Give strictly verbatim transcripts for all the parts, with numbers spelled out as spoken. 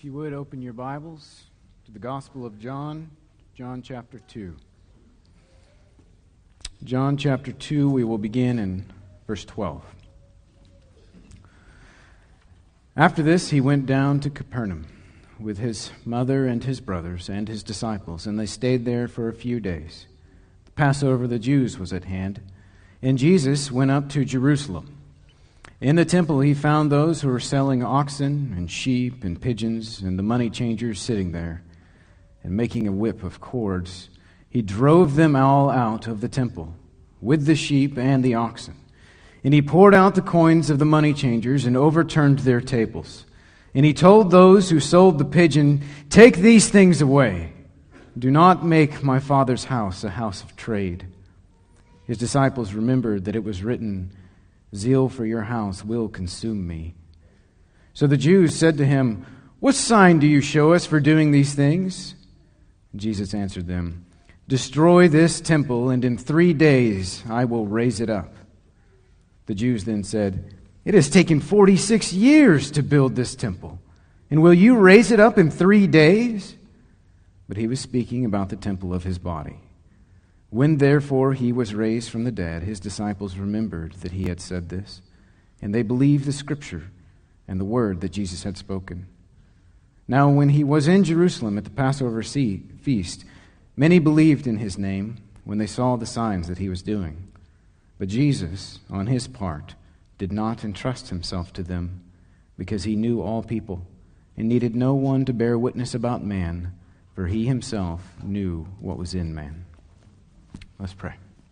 you would, open your Bibles to the Gospel of John, John chapter two. John chapter two, we will begin in verse twelve. After this, he went down to Capernaum with his mother and his brothers and his disciples, and they stayed there for a few days. The Passover of the Jews was at hand, and Jesus went up to Jerusalem. In the temple he found those who were selling oxen and sheep and pigeons and the money changers sitting there. And making a whip of cords, he drove them all out of the temple with the sheep and the oxen. And he poured out the coins of the money changers and overturned their tables. And he told those who sold the pigeon, "Take these things away. Do not make my Father's house a house of trade." His disciples remembered that it was written, "Zeal for your house will consume me." So the Jews said to him, "What sign do you show us for doing these things?" Jesus answered them, "Destroy this temple, and in three days I will raise it up." The Jews then said, "It has taken forty-six years to build this temple, and will you raise it up in three days?" But he was speaking about the temple of his body. When therefore he was raised from the dead, his disciples remembered that he had said this, and they believed the scripture and the word that Jesus had spoken. Now when he was in Jerusalem at the Passover feast, many believed in his name when they saw the signs that he was doing. But Jesus, on his part, did not entrust himself to them, because he knew all people and needed no one to bear witness about man, for he himself knew what was in man. Let's pray.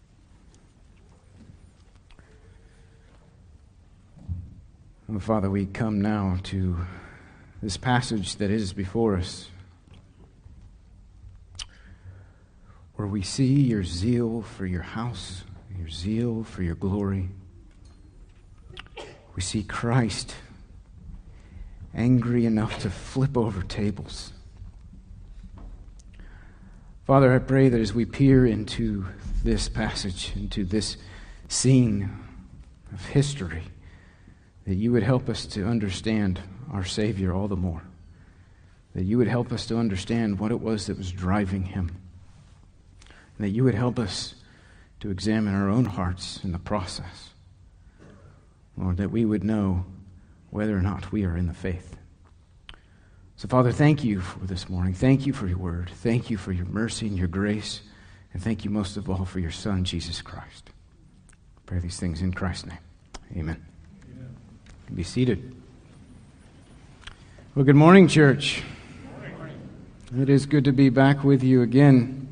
Oh, Father, we come now to this passage that is before us, where we see your zeal for your house, your zeal for your glory. We see Christ angry enough to flip over tables. Father, I pray that as we peer into this passage, into this scene of history, that you would help us to understand our Savior all the more. That you would help us to understand what it was that was driving him. And that you would help us to examine our own hearts in the process. Lord, that we would know whether or not we are in the faith. So, Father, thank you for this morning. Thank you for your word. Thank you for your mercy and your grace. And thank you most of all for your Son, Jesus Christ. I pray these things in Christ's name. Amen. Amen. Be seated. Well, good morning, church. Good morning. It is good to be back with you again.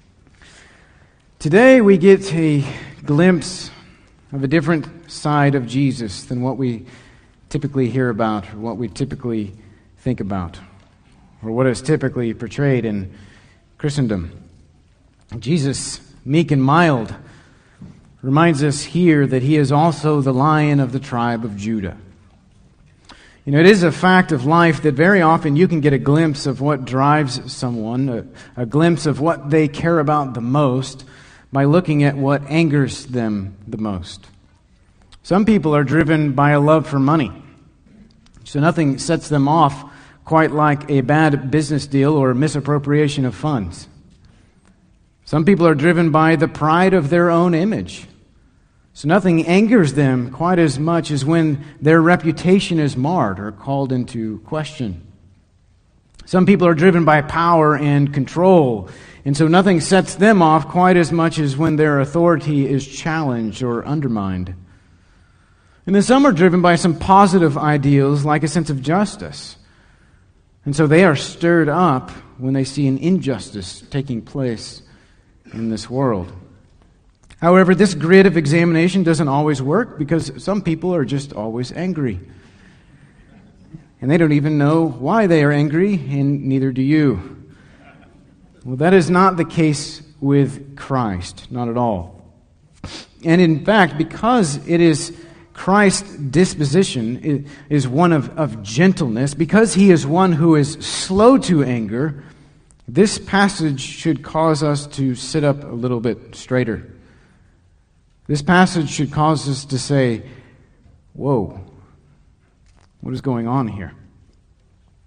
Today we get a glimpse of a different side of Jesus than what we typically hear about or what we typically think about, or what is typically portrayed in Christendom. Jesus, meek and mild, reminds us here that he is also the Lion of the tribe of Judah. You know, it is a fact of life that very often you can get a glimpse of what drives someone, a, a glimpse of what they care about the most, by looking at what angers them the most. Some people are driven by a love for money. So nothing sets them off quite like a bad business deal or misappropriation of funds. Some people are driven by the pride of their own image. So nothing angers them quite as much as when their reputation is marred or called into question. Some people are driven by power and control, and so nothing sets them off quite as much as when their authority is challenged or undermined. And then some are driven by some positive ideals like a sense of justice. And so they are stirred up when they see an injustice taking place in this world. However, this grid of examination doesn't always work because some people are just always angry. And they don't even know why they are angry, and neither do you. Well, that is not the case with Christ, not at all. And in fact, because it is Christ's disposition is one of, of gentleness, because he is one who is slow to anger, this passage should cause us to sit up a little bit straighter. This passage should cause us to say, whoa, what is going on here?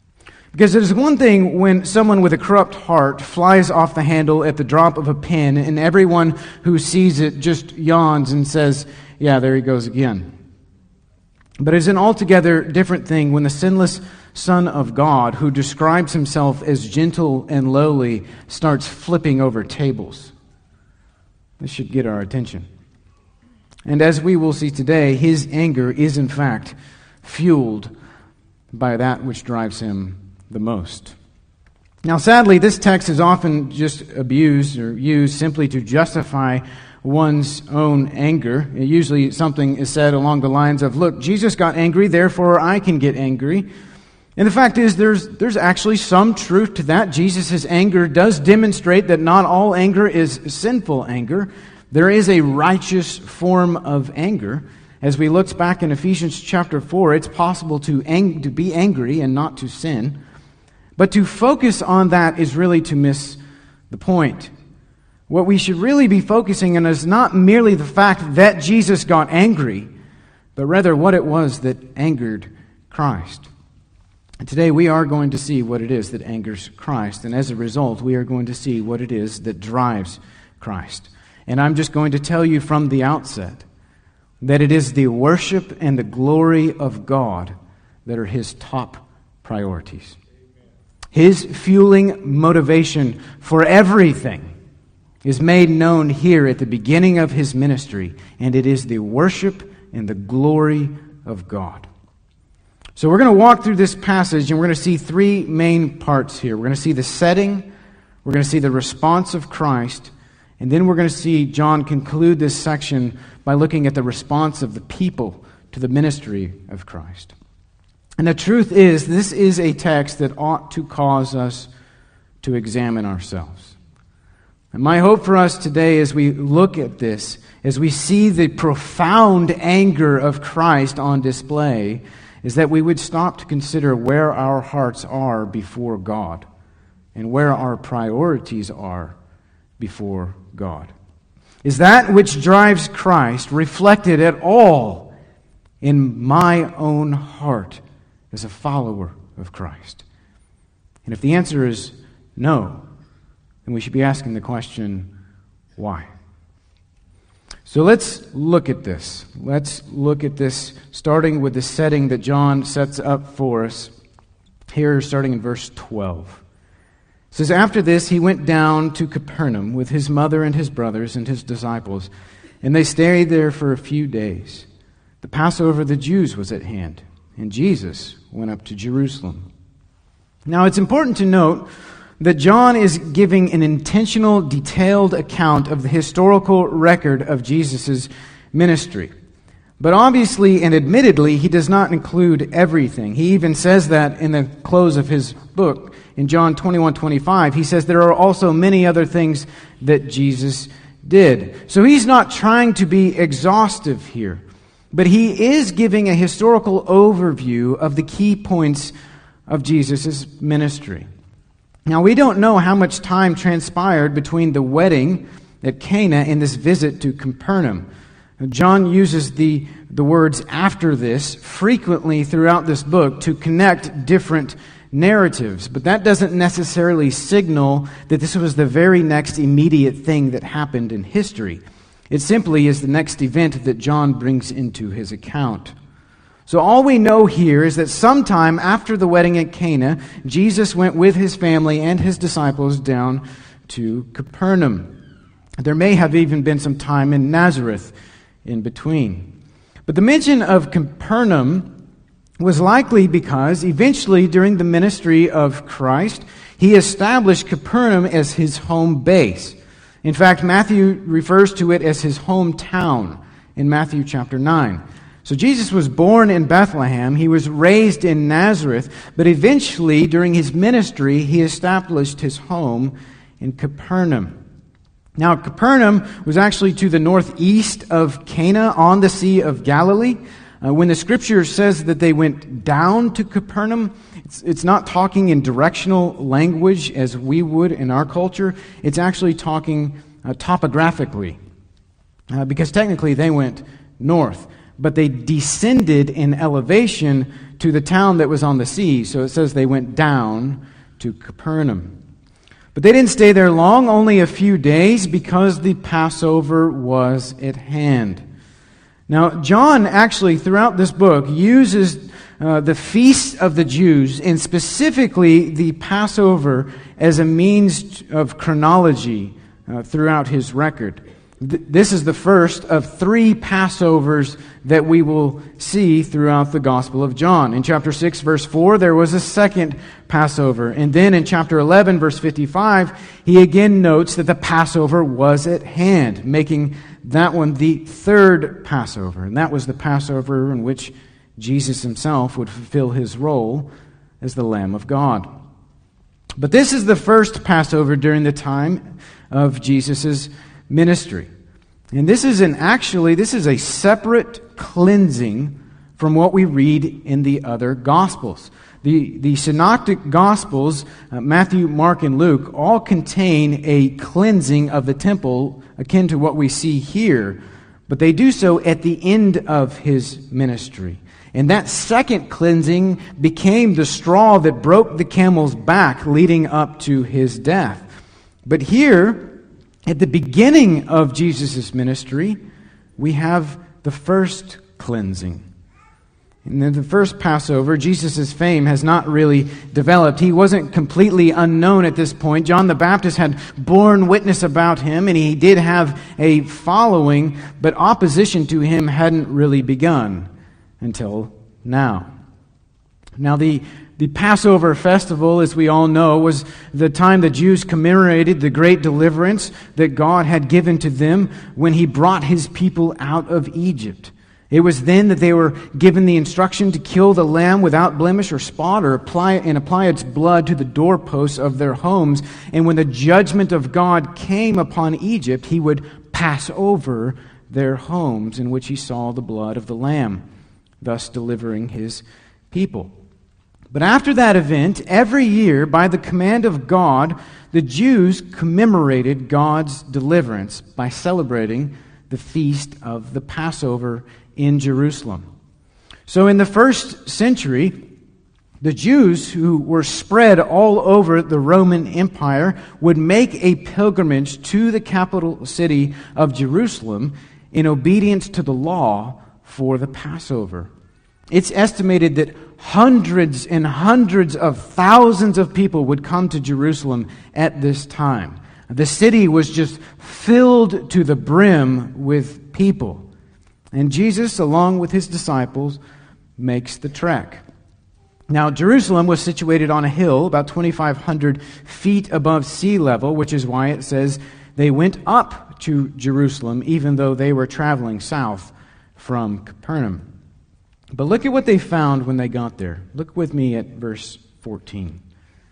Because it is one thing when someone with a corrupt heart flies off the handle at the drop of a pin and everyone who sees it just yawns and says, yeah, there he goes again. But it is an altogether different thing when the sinless Son of God, who describes himself as gentle and lowly, starts flipping over tables. This should get our attention. And as we will see today, his anger is in fact fueled by that which drives him the most. Now, sadly, this text is often just abused or used simply to justify one's own anger. Usually something is said along the lines of, look, Jesus got angry, therefore I can get angry. And the fact is, there's there's actually some truth to that. Jesus' anger does demonstrate that not all anger is sinful anger. There is a righteous form of anger. As we looked back in Ephesians chapter four, it's possible to, ang- to be angry and not to sin. But to focus on that is really to miss the point. What we should really be focusing on is not merely the fact that Jesus got angry, but rather what it was that angered Christ. And today we are going to see what it is that angers Christ, and as a result, we are going to see what it is that drives Christ. And I'm just going to tell you from the outset that it is the worship and the glory of God that are his top priorities. His fueling motivation for everything is made known here at the beginning of his ministry, and it is the worship and the glory of God. So we're going to walk through this passage, and we're going to see three main parts here. We're going to see the setting, we're going to see the response of Christ, and then we're going to see John conclude this section by looking at the response of the people to the ministry of Christ. And the truth is, this is a text that ought to cause us to examine ourselves. And my hope for us today as we look at this, as we see the profound anger of Christ on display, is that we would stop to consider where our hearts are before God and where our priorities are before God. Is that which drives Christ reflected at all in my own heart as a follower of Christ? And if the answer is no, then we should be asking the question, why? So let's look at this. Let's look at this starting with the setting that John sets up for us here, starting in verse twelve. It says, after this, he went down to Capernaum with his mother and his brothers and his disciples, and they stayed there for a few days. The Passover of the Jews was at hand, and Jesus went up to Jerusalem. Now, it's important to note that John is giving an intentional, detailed account of the historical record of Jesus' ministry. But obviously and admittedly, he does not include everything. He even says that in the close of his book. In John twenty-one twenty-five, he says there are also many other things that Jesus did. So he's not trying to be exhaustive here, but he is giving a historical overview of the key points of Jesus' ministry. Now, we don't know how much time transpired between the wedding at Cana and this visit to Capernaum. John uses the, the words after this frequently throughout this book to connect different narratives, but that doesn't necessarily signal that this was the very next immediate thing that happened in history. It simply is the next event that John brings into his account. So all we know here is that sometime after the wedding at Cana, Jesus went with his family and his disciples down to Capernaum. There may have even been some time in Nazareth in between. But the mention of Capernaum was likely because eventually during the ministry of Christ, he established Capernaum as his home base. In fact, Matthew refers to it as his hometown in Matthew chapter nine. So Jesus was born in Bethlehem, he was raised in Nazareth, but eventually during his ministry, he established his home in Capernaum. Now, Capernaum was actually to the northeast of Cana on the Sea of Galilee. Uh, when the Scripture says that they went down to Capernaum, it's, it's not talking in directional language as we would in our culture. It's actually talking uh, topographically, uh, because technically they went north. but they descended in elevation to the town that was on the sea. So it says they went down to Capernaum. But they didn't stay there long, only a few days, because the Passover was at hand. Now, John actually, throughout this book, uses uh, the feasts of the Jews, and specifically the Passover, as a means of chronology uh, throughout his record. Th- this is the first of three Passovers that we will see throughout the Gospel of John. In chapter six, verse four, there was a second Passover. And then in chapter eleven, verse fifty-five, he again notes that the Passover was at hand, making that one the third Passover. And that was the Passover in which Jesus himself would fulfill his role as the Lamb of God. But this is the first Passover during the time of Jesus' ministry. And this is an actually, this is a separate cleansing from what we read in the other Gospels. The, the Synoptic Gospels, uh, Matthew, Mark, and Luke, all contain a cleansing of the temple akin to what we see here, but they do so at the end of his ministry. And that second cleansing became the straw that broke the camel's back leading up to his death. But here, at the beginning of Jesus' ministry, we have the first cleansing. And in the first Passover, Jesus' fame has not really developed. He wasn't completely unknown at this point. John the Baptist had borne witness about him, and he did have a following, but opposition to him hadn't really begun until now. Now, the, the Passover festival, as we all know, was the time the Jews commemorated the great deliverance that God had given to them when He brought His people out of Egypt. It was then that they were given the instruction to kill the lamb without blemish or spot, or apply and apply its blood to the doorposts of their homes. And when the judgment of God came upon Egypt, He would pass over their homes in which He saw the blood of the lamb, thus delivering His people. But after that event, every year, by the command of God, the Jews commemorated God's deliverance by celebrating the feast of the Passover in Jerusalem. So in the first century, the Jews who were spread all over the Roman Empire would make a pilgrimage to the capital city of Jerusalem in obedience to the law for the Passover. It's estimated that hundreds and hundreds of thousands of people would come to Jerusalem at this time. The city was just filled to the brim with people. And Jesus, along with His disciples, makes the trek. Now, Jerusalem was situated on a hill about twenty-five hundred feet above sea level, which is why it says they went up to Jerusalem, even though they were traveling south from Capernaum. But look at what they found when they got there. Look with me at verse fourteen.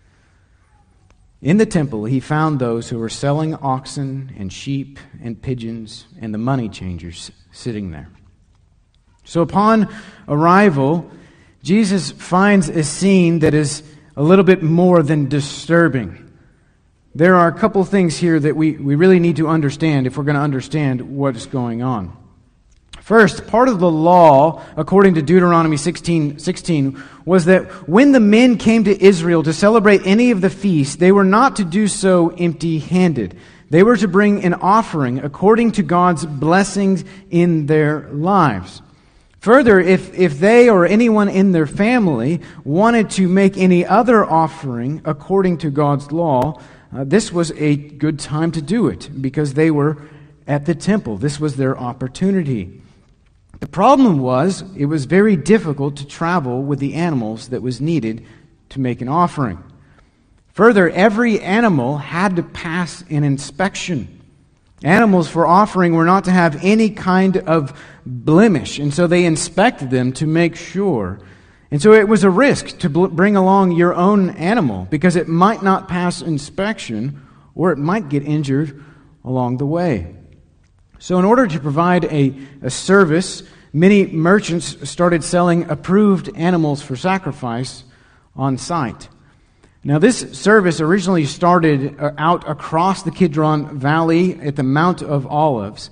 In the temple, He found those who were selling oxen and sheep and pigeons and the money changers sitting there. So upon arrival, Jesus finds a scene that is a little bit more than disturbing. There are a couple things here that we, we really need to understand if we're going to understand what's going on. First, part of the law, according to Deuteronomy sixteen sixteen, was that when the men came to Israel to celebrate any of the feasts, they were not to do so empty-handed. They were to bring an offering according to God's blessings in their lives. Further, if, if they or anyone in their family wanted to make any other offering according to God's law, uh, this was a good time to do it because they were at the temple. This was their opportunity. The problem was, it was very difficult to travel with the animals that was needed to make an offering. Further, every animal had to pass an inspection. Animals for offering were not to have any kind of blemish, and so they inspected them to make sure. And so it was a risk to bl- bring along your own animal because it might not pass inspection or it might get injured along the way. So in order to provide a, a service, many merchants started selling approved animals for sacrifice on site. Now this service originally started out across the Kidron Valley at the Mount of Olives,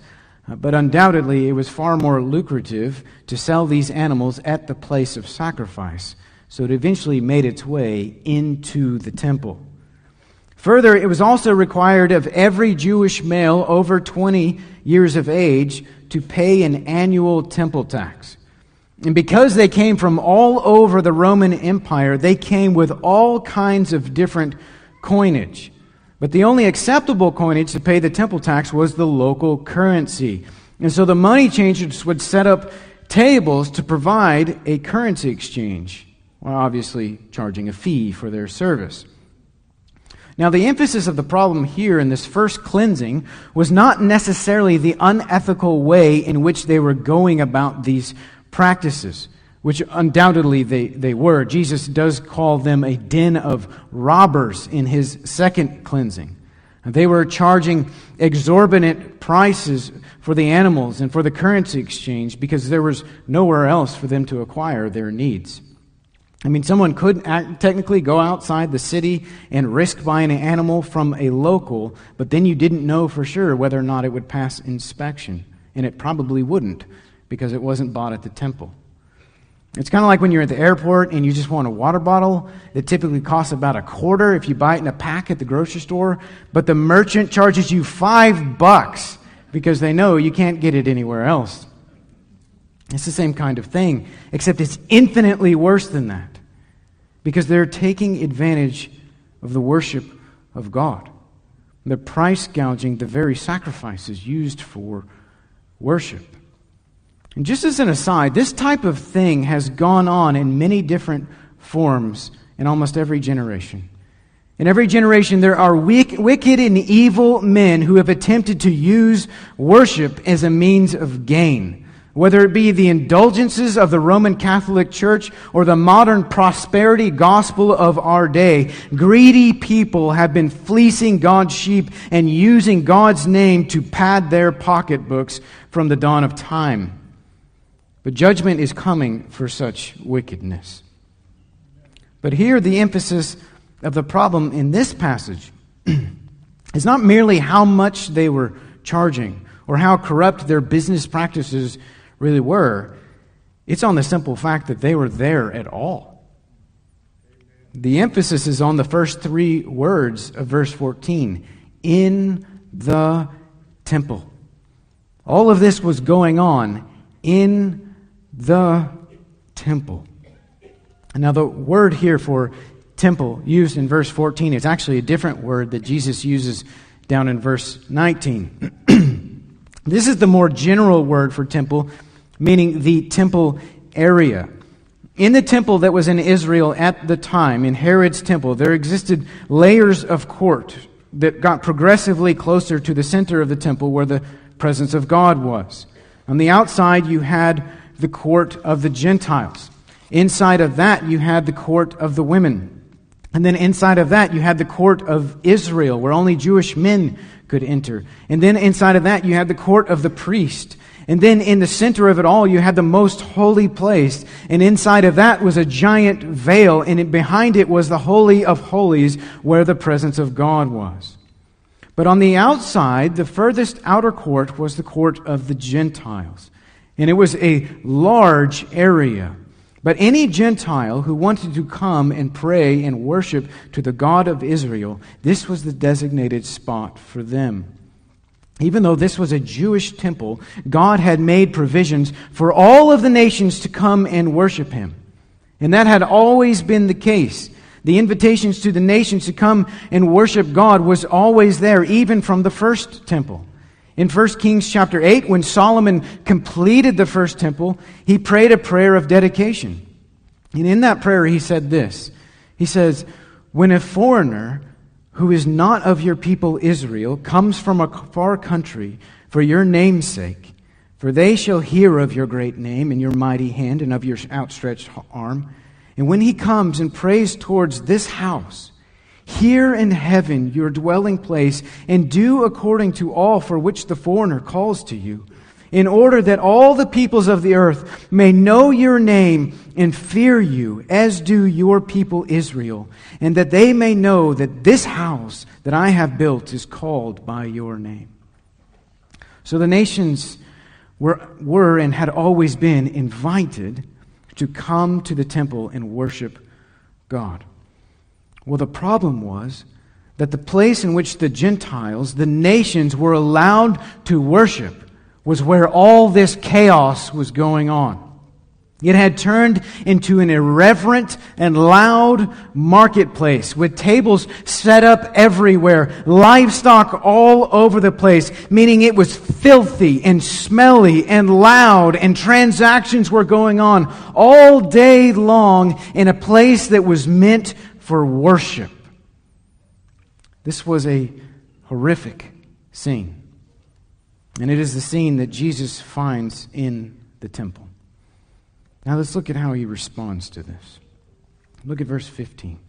Uh, but undoubtedly, it was far more lucrative to sell these animals at the place of sacrifice. So it eventually made its way into the temple. Further, it was also required of every Jewish male over twenty years of age to pay an annual temple tax. And because they came from all over the Roman Empire, they came with all kinds of different coinage. But the only acceptable coinage to pay the temple tax was the local currency. And so the money changers would set up tables to provide a currency exchange, while obviously charging a fee for their service. Now, the emphasis of the problem here in this first cleansing was not necessarily the unethical way in which they were going about these practices, which undoubtedly they, they were. Jesus does call them a den of robbers in his second cleansing. They were charging exorbitant prices for the animals and for the currency exchange because there was nowhere else for them to acquire their needs. I mean, someone could act, technically go outside the city and risk buying an animal from a local, but then you didn't know for sure whether or not it would pass inspection. And it probably wouldn't because it wasn't bought at the temple. It's kind of like when you're at the airport and you just want a water bottle that typically costs about a quarter if you buy it in a pack at the grocery store, but the merchant charges you five bucks because they know you can't get it anywhere else. It's the same kind of thing, except it's infinitely worse than that because they're taking advantage of the worship of God. They're price gouging the very sacrifices used for worship. And just as an aside, this type of thing has gone on in many different forms in almost every generation. In every generation, there are weak, wicked and evil men who have attempted to use worship as a means of gain. Whether it be the indulgences of the Roman Catholic Church or the modern prosperity gospel of our day, greedy people have been fleecing God's sheep and using God's name to pad their pocketbooks from the dawn of time. But judgment is coming for such wickedness. But here the emphasis of the problem in this passage is not merely how much they were charging or how corrupt their business practices really were. It's on the simple fact that they were there at all. The emphasis is on the first three words of verse fourteen. In the temple. All of this was going on in the temple. Now the word here for temple used in verse fourteen is actually a different word that Jesus uses down in verse nineteen. This is the more general word for temple, meaning the temple area. In the temple that was in Israel at the time, in Herod's temple, there existed layers of court that got progressively closer to the center of the temple where the presence of God was. On the outside, you had the court of the Gentiles. Inside of that, you had the court of the women. And then inside of that, you had the court of Israel, where only Jewish men could enter. And then inside of that, you had the court of the priest. And then in the center of it all, you had the most holy place. And inside of that was a giant veil. And behind it was the Holy of Holies, where the presence of God was. But on the outside, the furthest outer court was the court of the Gentiles. And it was a large area. But any Gentile who wanted to come and pray and worship to the God of Israel, this was the designated spot for them. Even though this was a Jewish temple, God had made provisions for all of the nations to come and worship Him. And that had always been the case. The invitations to the nations to come and worship God was always there, even from the first temple. In First Kings chapter eight, when Solomon completed the first temple, he prayed a prayer of dedication. And in that prayer, he said this. He says, "When a foreigner who is not of your people Israel comes from a far country for your name's sake, for they shall hear of your great name and your mighty hand and of your outstretched arm. And when he comes and prays towards this house, here in heaven, your dwelling place, and do according to all for which the foreigner calls to you, in order that all the peoples of the earth may know your name and fear you, as do your people Israel, and that they may know that this house that I have built is called by your name." So the nations were, were and had always been invited to come to the temple and worship God. Well, the problem was that the place in which the Gentiles, the nations, were allowed to worship was where all this chaos was going on. It had turned into an irreverent and loud marketplace with tables set up everywhere, livestock all over the place, meaning it was filthy and smelly and loud, and transactions were going on all day long in a place that was meant for worship. This was a horrific scene, and it is the scene that Jesus finds in the temple. Now let's look at how he responds to this. Look at verse fifteen.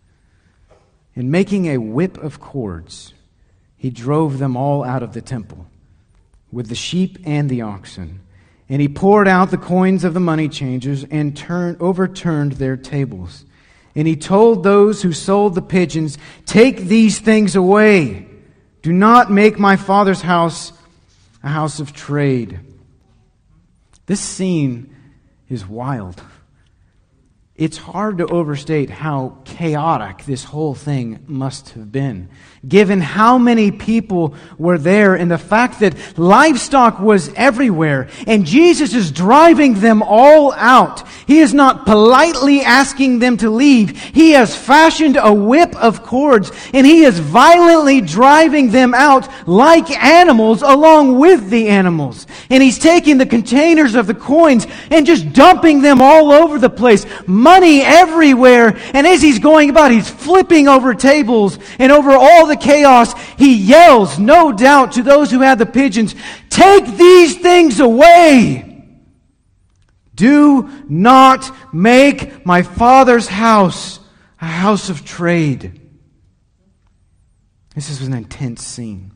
In making a whip of cords, he drove them all out of the temple, with the sheep and the oxen. And he poured out the coins of the money changers and turned, overturned their tables. And he told those who sold the pigeons, "Take these things away. Do not make my Father's house a house of trade." This scene is wild. It's hard to overstate how chaotic this whole thing must have been, given how many people were there and the fact that livestock was everywhere, and Jesus is driving them all out. He is not politely asking them to leave. He has fashioned a whip of cords, and he is violently driving them out like animals along with the animals. And he's taking the containers of the coins and just dumping them all over the place. Money everywhere. And as he's going about, he's flipping over tables, and over all the chaos, he yells, no doubt, to those who had the pigeons, "Take these things away. Do not make my Father's house a house of trade." This is an intense scene.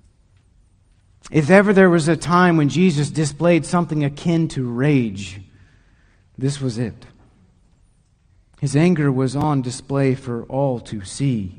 If ever there was a time when Jesus displayed something akin to rage, this was it. His anger was on display for all to see.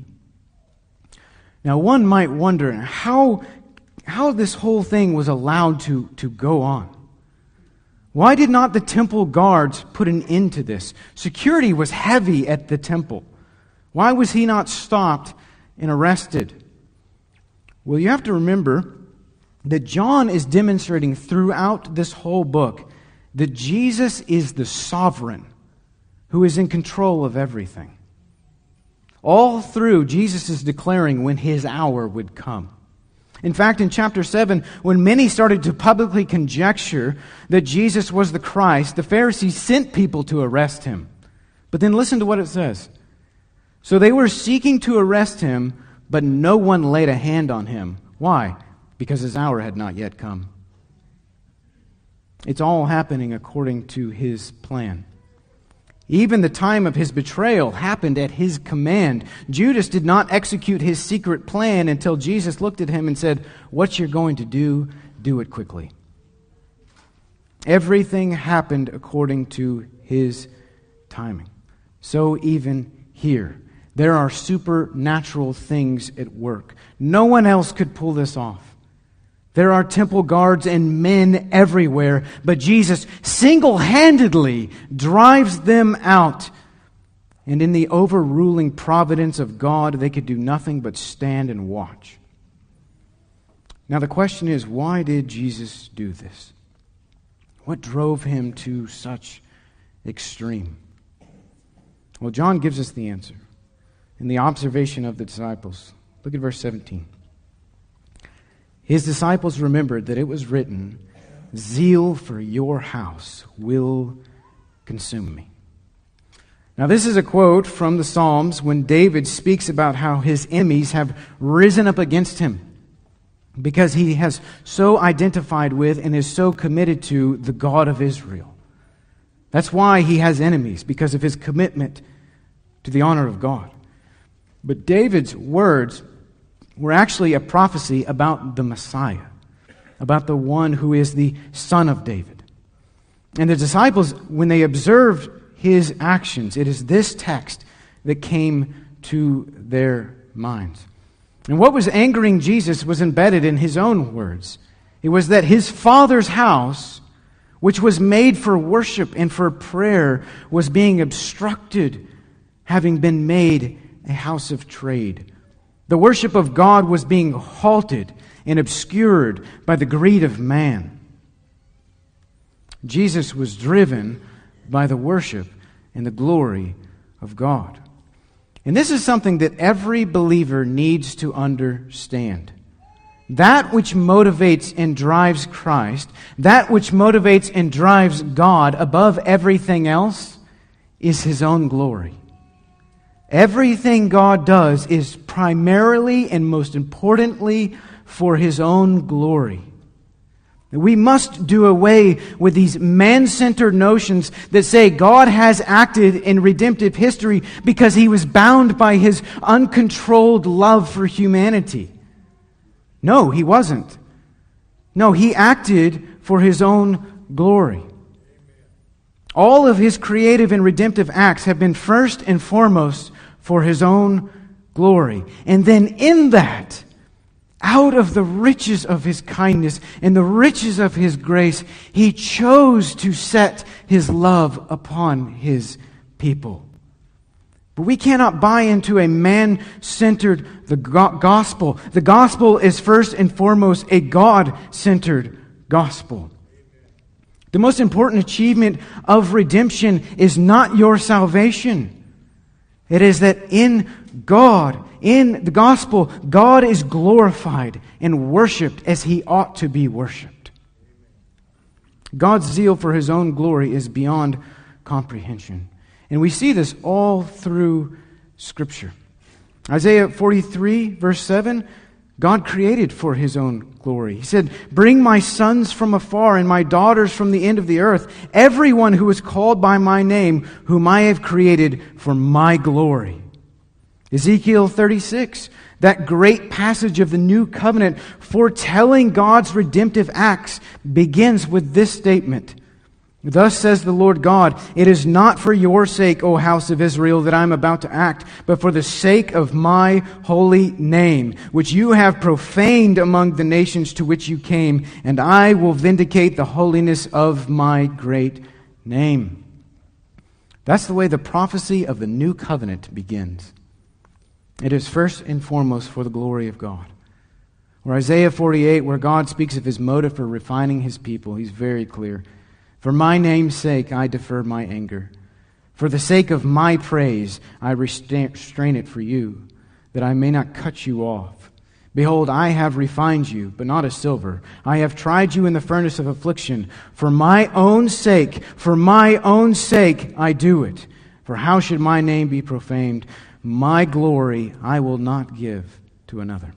Now, one might wonder how, how this whole thing was allowed to, to go on. Why did not the temple guards put an end to this? Security was heavy at the temple. Why was he not stopped and arrested? Well, you have to remember that John is demonstrating throughout this whole book that Jesus is the sovereign who is in control of everything. All through, Jesus is declaring when his hour would come. In fact, in chapter seven, when many started to publicly conjecture that Jesus was the Christ, the Pharisees sent people to arrest him. But then listen to what it says. So they were seeking to arrest him, but no one laid a hand on him. Why? Because his hour had not yet come. It's all happening according to his plan. Even the time of his betrayal happened at his command. Judas did not execute his secret plan until Jesus looked at him and said, "What you're going to do, do it quickly." Everything happened according to his timing. So even here, there are supernatural things at work. No one else could pull this off. There are temple guards and men everywhere, but Jesus single-handedly drives them out. And in the overruling providence of God, they could do nothing but stand and watch. Now the question is, why did Jesus do this? What drove him to such extreme? Well, John gives us the answer in the observation of the disciples. Look at verse seventeen. His disciples remembered that it was written, "Zeal for your house will consume me." Now this is a quote from the Psalms when David speaks about how his enemies have risen up against him because he has so identified with and is so committed to the God of Israel. That's why he has enemies, because of his commitment to the honor of God. But David's words were actually a prophecy about the Messiah, about the one who is the Son of David. And the disciples, when they observed his actions, it is this text that came to their minds. And what was angering Jesus was embedded in his own words. It was that his Father's house, which was made for worship and for prayer, was being obstructed, having been made a house of trade. The worship of God was being halted and obscured by the greed of man. Jesus was driven by the worship and the glory of God. And this is something that every believer needs to understand. That which motivates and drives Christ, that which motivates and drives God above everything else, is His own glory. Everything God does is primarily and most importantly for His own glory. We must do away with these man-centered notions that say God has acted in redemptive history because He was bound by His uncontrolled love for humanity. No, He wasn't. No, He acted for His own glory. All of His creative and redemptive acts have been first and foremost for His own glory. And then in that, out of the riches of His kindness and the riches of His grace, He chose to set His love upon His people. But we cannot buy into a man-centered the go- gospel. The gospel is first and foremost a God-centered gospel. The most important achievement of redemption is not your salvation. It is that in God, in the gospel, God is glorified and worshiped as He ought to be worshiped. God's zeal for His own glory is beyond comprehension. And we see this all through Scripture. Isaiah forty-three, verse seven, God created for His own glory. He said, "Bring my sons from afar and my daughters from the end of the earth, everyone who is called by my name, whom I have created for my glory." Ezekiel thirty-six, that great passage of the New Covenant foretelling God's redemptive acts, begins with this statement. "Thus says the Lord God, it is not for your sake, O house of Israel, that I am about to act, but for the sake of my holy name, which you have profaned among the nations to which you came, and I will vindicate the holiness of my great name." That's the way the prophecy of the New Covenant begins. It is first and foremost for the glory of God. Or Isaiah forty-eight, where God speaks of His motive for refining His people, He's very clear. "For my name's sake I defer my anger. For the sake of my praise I restrain it for you, that I may not cut you off. Behold, I have refined you, but not as silver. I have tried you in the furnace of affliction. For my own sake, for my own sake I do it. For how should my name be profaned? My glory I will not give to another."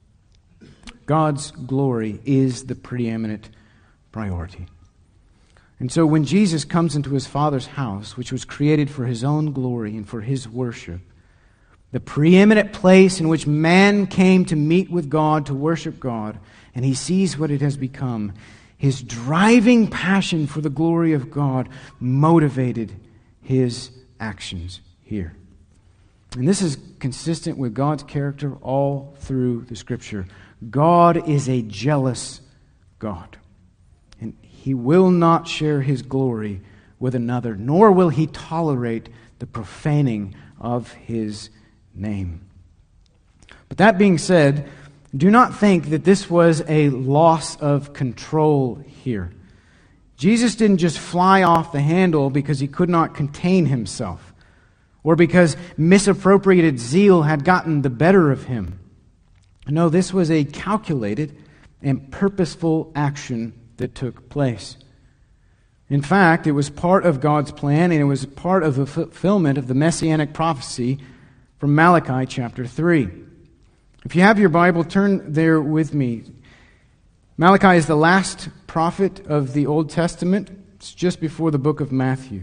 God's glory is the preeminent priority. And so when Jesus comes into His Father's house, which was created for His own glory and for His worship, the preeminent place in which man came to meet with God, to worship God, and he sees what it has become, His driving passion for the glory of God motivated His actions here. And this is consistent with God's character all through the Scripture. God is a jealous God. And He will not share His glory with another, nor will He tolerate the profaning of His name. But that being said, do not think that this was a loss of control here. Jesus didn't just fly off the handle because He could not contain Himself, or because misappropriated zeal had gotten the better of Him. No, this was a calculated and purposeful action that took place. In fact, it was part of God's plan, and it was part of the fulfillment of the messianic prophecy from Malachi chapter three. If you have your Bible, turn there with me. Malachi is the last prophet of the Old Testament. It's just before the book of Matthew.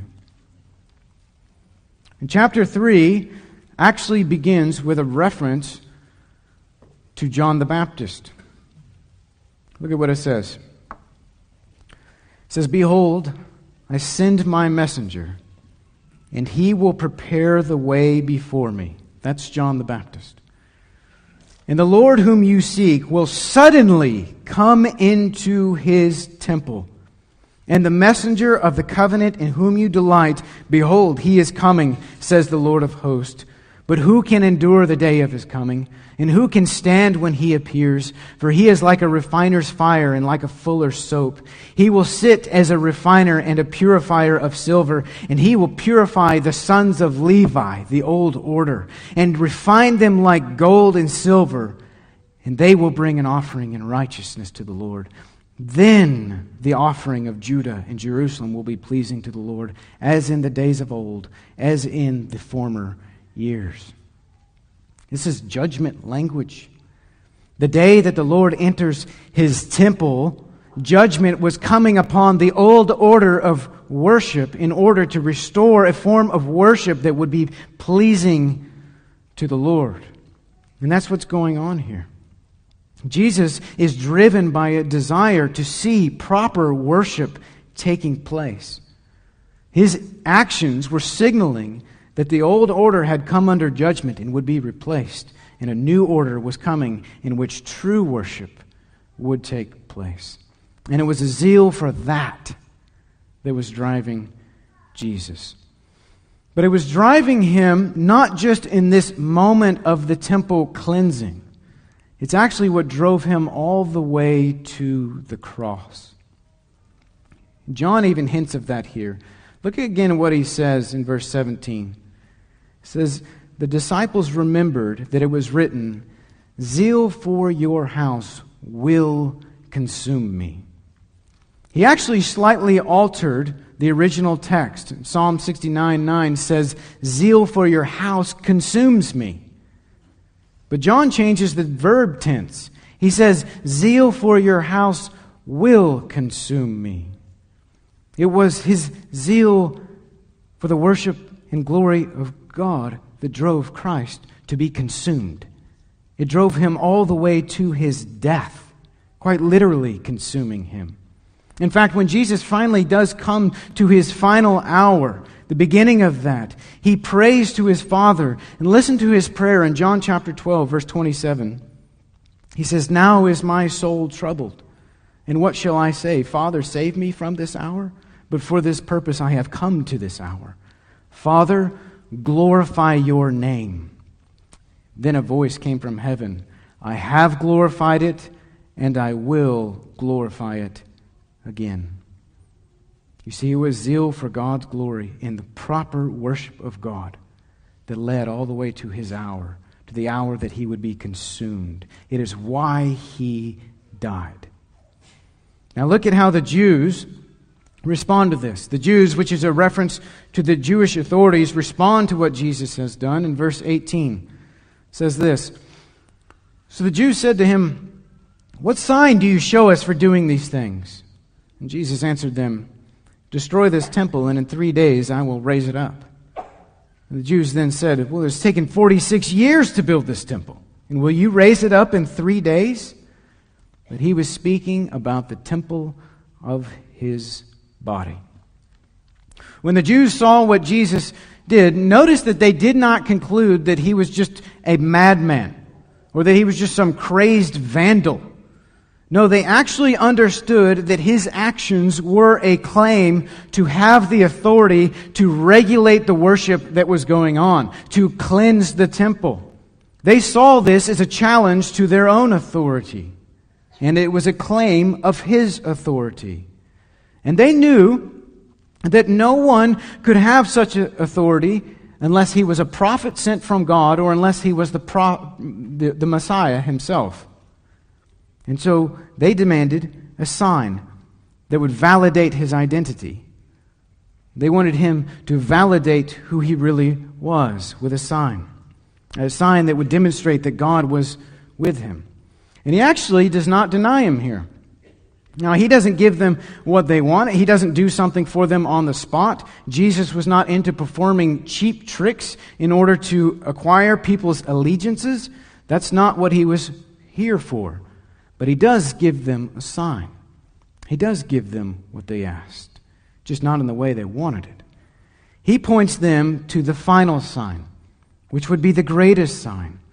And chapter three actually begins with a reference to John the Baptist. Look at what it says. It says, "Behold, I send my messenger, and he will prepare the way before me." That's John the Baptist. And the Lord whom you seek will suddenly come into his temple. And the messenger of the covenant in whom you delight, behold, he is coming, says the Lord of hosts. But who can endure the day of his coming? And who can stand when he appears? For he is like a refiner's fire and like a fuller's soap. He will sit as a refiner and a purifier of silver, and he will purify the sons of Levi, the old order, and refine them like gold and silver, and they will bring an offering in righteousness to the Lord. Then the offering of Judah and Jerusalem will be pleasing to the Lord, as in the days of old, as in the former years. This is judgment language. The day that the Lord enters his temple, judgment was coming upon the old order of worship in order to restore a form of worship that would be pleasing to the Lord. And that's what's going on here. Jesus is driven by a desire to see proper worship taking place. His actions were signaling that the old order had come under judgment and would be replaced, and a new order was coming in which true worship would take place. And it was a zeal for that that was driving Jesus. But it was driving him not just in this moment of the temple cleansing. It's actually what drove him all the way to the cross. John even hints of that here. Look again at what he says in verse seventeen. It says, the disciples remembered that it was written, zeal for your house will consume me. He actually slightly altered the original text. Psalm sixty-nine nine says, zeal for your house consumes me. But John changes the verb tense. He says, zeal for your house will consume me. It was his zeal for the worship and glory of God that drove Christ to be consumed. It drove him all the way to his death, quite literally consuming him. In fact, when Jesus finally does come to his final hour, the beginning of that, he prays to his Father. And listen to his prayer in John chapter twelve, verse twenty-seven. He says, now is my soul troubled. And what shall I say? Father, save me from this hour? But for this purpose I have come to this hour. Father, glorify your name. Then a voice came from heaven. I have glorified it, and I will glorify it again. You see, it was zeal for God's glory in the proper worship of God that led all the way to his hour, to the hour that he would be consumed. It is why he died. Now look at how the Jews respond to this. The Jews, which is a reference to the Jewish authorities, respond to what Jesus has done. In verse eighteen, it says this, so the Jews said to him, what sign do you show us for doing these things? And Jesus answered them, destroy this temple, and in three days I will raise it up. And the Jews then said, well, it's taken forty-six years to build this temple, and will you raise it up in three days? But he was speaking about the temple of his body. When the Jews saw what Jesus did, notice that they did not conclude that he was just a madman or that he was just some crazed vandal. No, they actually understood that his actions were a claim to have the authority to regulate the worship that was going on, to cleanse the temple. They saw this as a challenge to their own authority, and it was a claim of his authority. And they knew that no one could have such an authority unless he was a prophet sent from God or unless he was the, pro- the, the Messiah himself. And so they demanded a sign that would validate his identity. They wanted him to validate who he really was with a sign. A sign that would demonstrate that God was with him. And he actually does not deny him here. Now, he doesn't give them what they want. He doesn't do something for them on the spot. Jesus was not into performing cheap tricks in order to acquire people's allegiances. That's not what he was here for. But he does give them a sign. He does give them what they asked, just not in the way they wanted it. He points them to the final sign, which would be the greatest sign,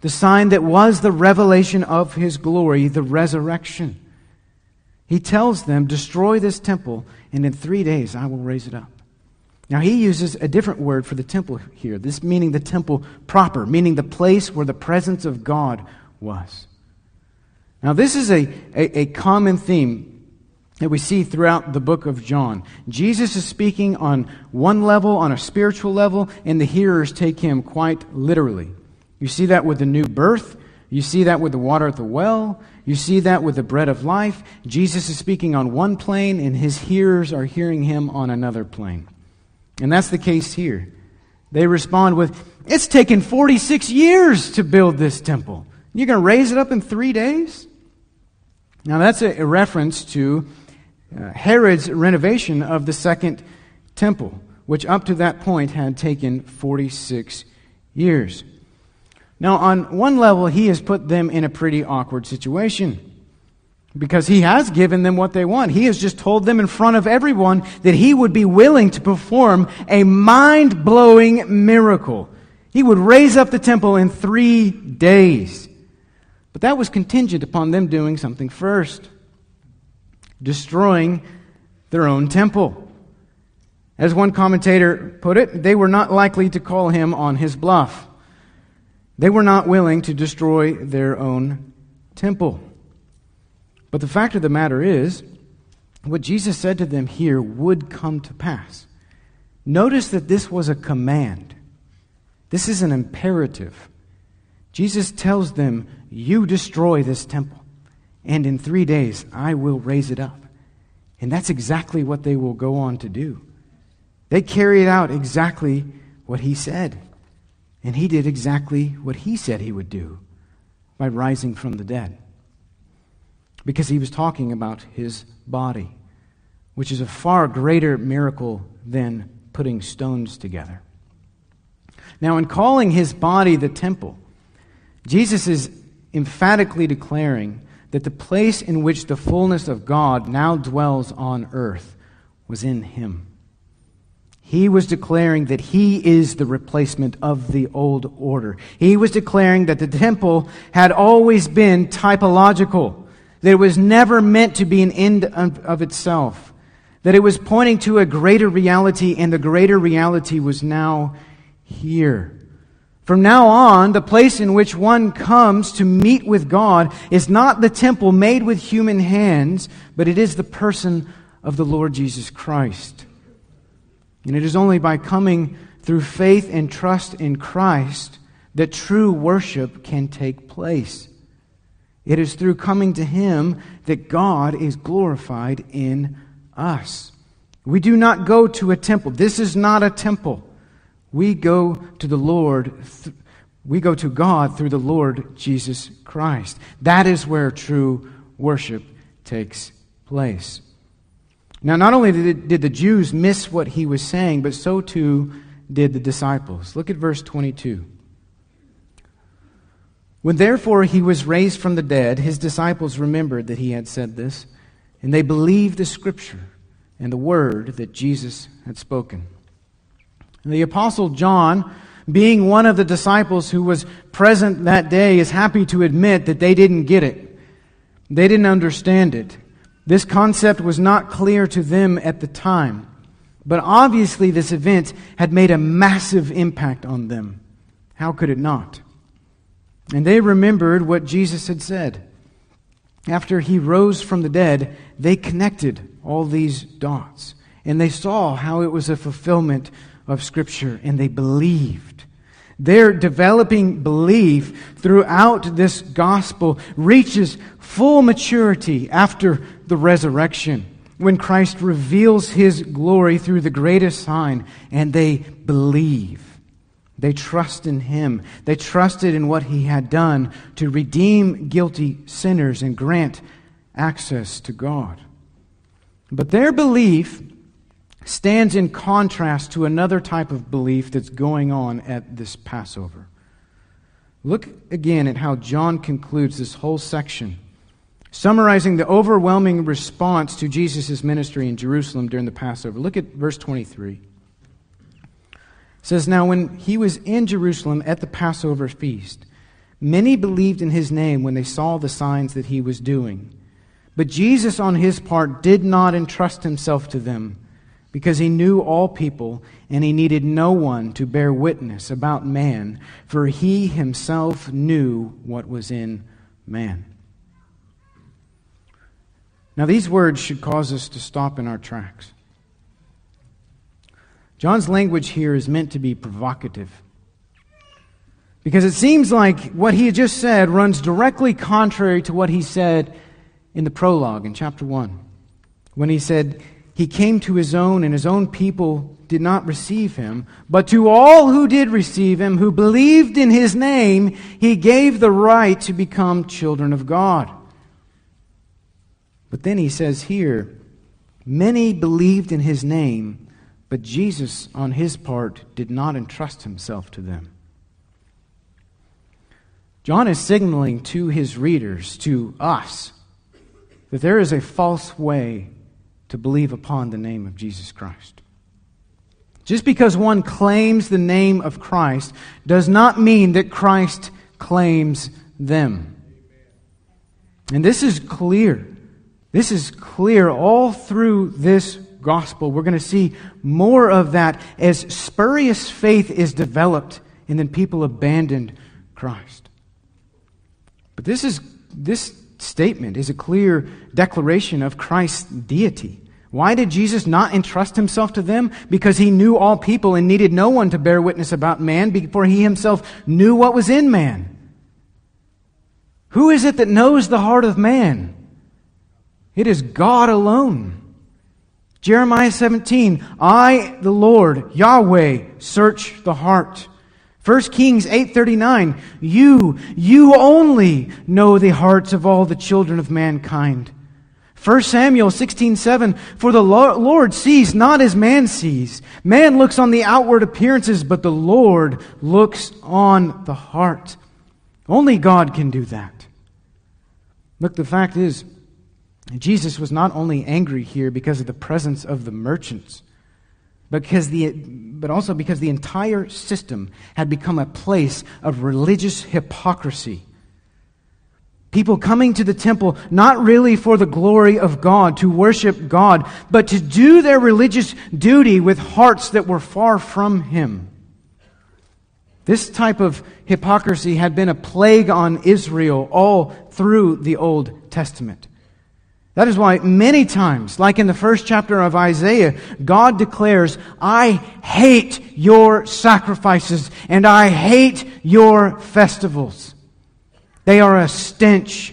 the sign that was the revelation of His glory, the resurrection. He tells them, destroy this temple, and in three days I will raise it up. Now he uses a different word for the temple here, this meaning the temple proper, meaning the place where the presence of God was. Now this is a, a, a common theme that we see throughout the book of John. Jesus is speaking on one level, on a spiritual level, and the hearers take Him quite literally. You see that with the new birth. You see that with the water at the well. You see that with the bread of life. Jesus is speaking on one plane, and His hearers are hearing Him on another plane. And that's the case here. They respond with, it's taken forty-six years to build this temple. You're going to raise it up in three days? Now that's a, a reference to uh, Herod's renovation of the second temple, which up to that point had taken forty-six years. Now on one level, he has put them in a pretty awkward situation, because he has given them what they want. He has just told them in front of everyone that he would be willing to perform a mind-blowing miracle. He would raise up the temple in three days. But that was contingent upon them doing something first. Destroying their own temple. As one commentator put it, they were not likely to call him on his bluff. They were not willing to destroy their own temple. But the fact of the matter is, what Jesus said to them here would come to pass. Notice that this was a command. This is an imperative. Jesus tells them, you destroy this temple, and in three days I will raise it up. And that's exactly what they will go on to do. They carried out exactly what He said. And He did exactly what He said He would do by rising from the dead. Because He was talking about His body, which is a far greater miracle than putting stones together. Now, in calling His body the temple, Jesus is emphatically declaring that the place in which the fullness of God now dwells on earth was in Him. He was declaring that He is the replacement of the old order. He was declaring that the temple had always been typological, that it was never meant to be an end of itself, that it was pointing to a greater reality, and the greater reality was now here. From now on, the place in which one comes to meet with God is not the temple made with human hands, but it is the person of the Lord Jesus Christ. And it is only by coming through faith and trust in Christ that true worship can take place. It is through coming to Him that God is glorified in us. We do not go to a temple. This is not a temple. We go to the Lord, th- we go to God through the Lord Jesus Christ. That is where true worship takes place. Now, not only did, did the Jews miss what He was saying, but so too did the disciples. Look at verse twenty-two. When therefore He was raised from the dead, His disciples remembered that He had said this, and they believed the Scripture and the word that Jesus had spoken. And the Apostle John, being one of the disciples who was present that day, is happy to admit that they didn't get it. They didn't understand it. This concept was not clear to them at the time. But obviously this event had made a massive impact on them. How could it not? And they remembered what Jesus had said. After He rose from the dead, they connected all these dots. And they saw how it was a fulfillment of Scripture, and they believed. Their developing belief throughout this gospel reaches full maturity after the resurrection, when Christ reveals His glory through the greatest sign, and they believe. They trust in Him. They trusted in what He had done to redeem guilty sinners and grant access to God. But their belief stands in contrast to another type of belief that's going on at this Passover. Look again at how John concludes this whole section, summarizing the overwhelming response to Jesus' ministry in Jerusalem during the Passover. Look at verse twenty-three. It says, now when He was in Jerusalem at the Passover feast, Many believed in his name when they saw the signs that he was doing. But Jesus, on his part, did not entrust himself to them, because he knew all people, and he needed no one to bear witness about man, for he himself knew what was in man. Now, these words should cause us to stop in our tracks. John's language here is meant to be provocative, because it seems like what he had just said runs directly contrary to what he said in the prologue in chapter one, when he said, he came to his own, and his own people did not receive him. But to all who did receive him, who believed in his name, he gave the right to become children of God. But then he says here, many believed in his name, but Jesus, on his part, did not entrust himself to them. John is signaling to his readers, to us, that there is a false way to believe upon the name of Jesus Christ. Just because one claims the name of Christ does not mean that Christ claims them. And this is clear. This is clear all through this gospel. We're going to see more of that as spurious faith is developed and then people abandoned Christ. But this is this statement is a clear declaration of Christ's deity. Why did Jesus not entrust himself to them? Because he knew all people and needed no one to bear witness about man, before he himself knew what was in man. Who is it that knows the heart of man? It is God alone. Jeremiah seventeen, I, the Lord, Yahweh, search the heart. First Kings eight thirty-nine, you, you only know the hearts of all the children of mankind. First Samuel sixteen seven, for the Lord sees not as man sees. Man looks on the outward appearances, but the Lord looks on the heart. Only God can do that. Look, the fact is, Jesus was not only angry here because of the presence of the merchants, because the, but also because the entire system had become a place of religious hypocrisy. People coming to the temple not really for the glory of God, to worship God, but to do their religious duty with hearts that were far from Him. This type of hypocrisy had been a plague on Israel all through the Old Testament. That is why many times, like in the first chapter of Isaiah, God declares, I hate your sacrifices and I hate your festivals. They are a stench.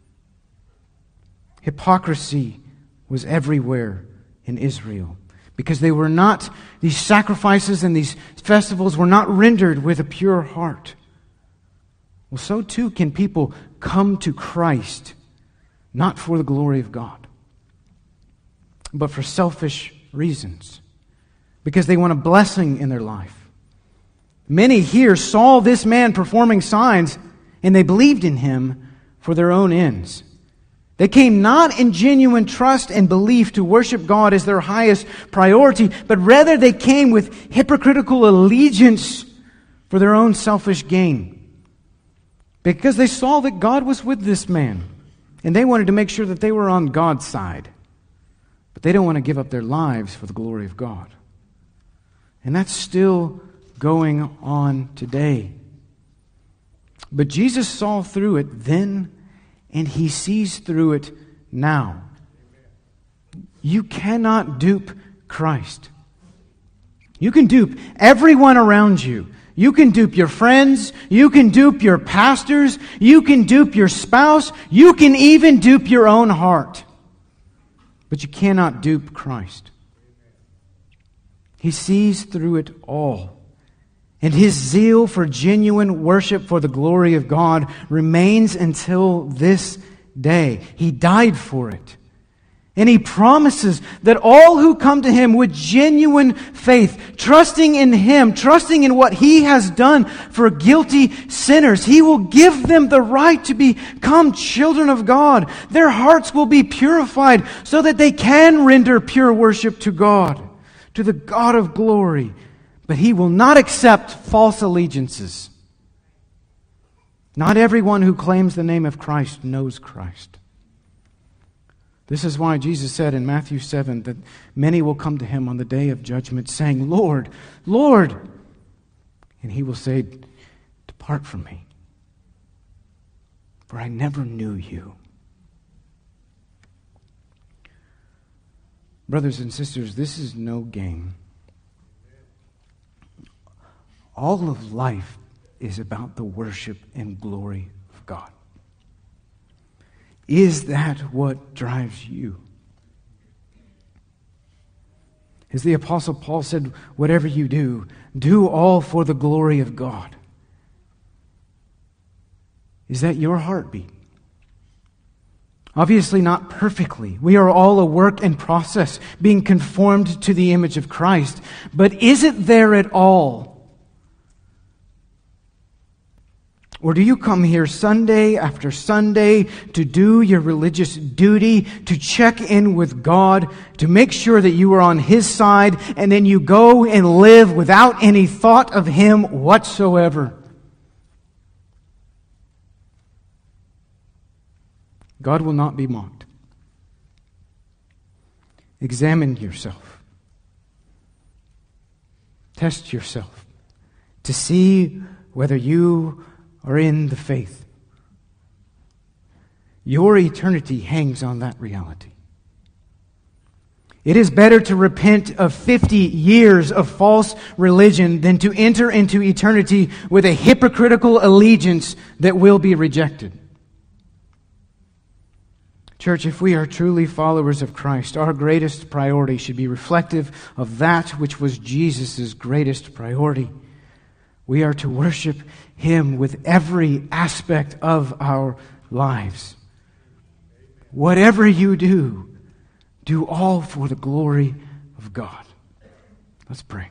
Hypocrisy was everywhere in Israel because they were not, these sacrifices and these festivals were not rendered with a pure heart. Well, so too can people come to Christ, not for the glory of God, but for selfish reasons, because they want a blessing in their life. Many here saw this man performing signs, and they believed in him for their own ends. They came not in genuine trust and belief to worship God as their highest priority, but rather they came with hypocritical allegiance for their own selfish gain, because they saw that God was with this man. And they wanted to make sure that they were on God's side. But they don't want to give up their lives for the glory of God. And that's still going on today. But Jesus saw through it then, and He sees through it now. You cannot dupe Christ. You can dupe everyone around you. You can dupe your friends. You can dupe your pastors. You can dupe your spouse. You can even dupe your own heart. But you cannot dupe Christ. He sees through it all. And His zeal for genuine worship for the glory of God remains until this day. He died for it. And He promises that all who come to Him with genuine faith, trusting in Him, trusting in what He has done for guilty sinners, He will give them the right to become children of God. Their hearts will be purified so that they can render pure worship to God, to the God of glory. But He will not accept false allegiances. Not everyone who claims the name of Christ knows Christ. This is why Jesus said in Matthew seven that many will come to him on the day of judgment saying, Lord, Lord. And he will say, depart from me, for I never knew you. Brothers and sisters, this is no game. All of life is about the worship and glory of God. Is that what drives you? As the Apostle Paul said, whatever you do, do all for the glory of God. Is that your heartbeat? Obviously not perfectly. We are all a work in process, being conformed to the image of Christ. But is it there at all? Or do you come here Sunday after Sunday to do your religious duty, to check in with God, to make sure that you are on His side, and then you go and live without any thought of Him whatsoever? God will not be mocked. Examine yourself. Test yourself to see whether you are in the faith. Your eternity hangs on that reality. It is better to repent of fifty years of false religion than to enter into eternity with a hypocritical allegiance that will be rejected. Church, if we are truly followers of Christ, our greatest priority should be reflective of that which was Jesus' greatest priority. We are to worship Him with every aspect of our lives. Whatever you do, do all for the glory of God. Let's pray.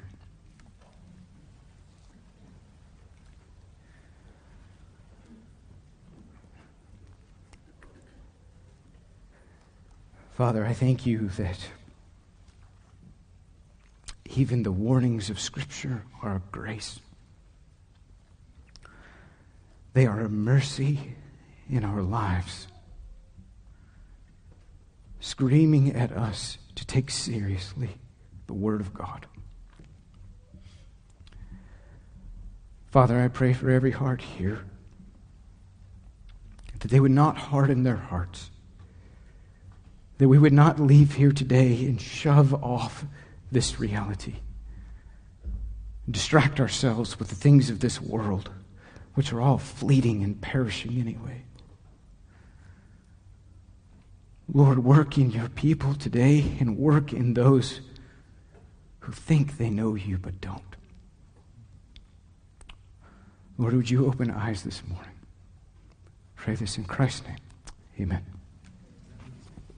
Father, I thank you that even the warnings of Scripture are of grace. They are a mercy in our lives, screaming at us to take seriously the Word of God. Father, I pray for every heart here that they would not harden their hearts, that we would not leave here today and shove off this reality, distract ourselves with the things of this world, which are all fleeting and perishing anyway. Lord, work in your people today and work in those who think they know you but don't. Lord, would you open eyes this morning? Pray this in Christ's name. Amen.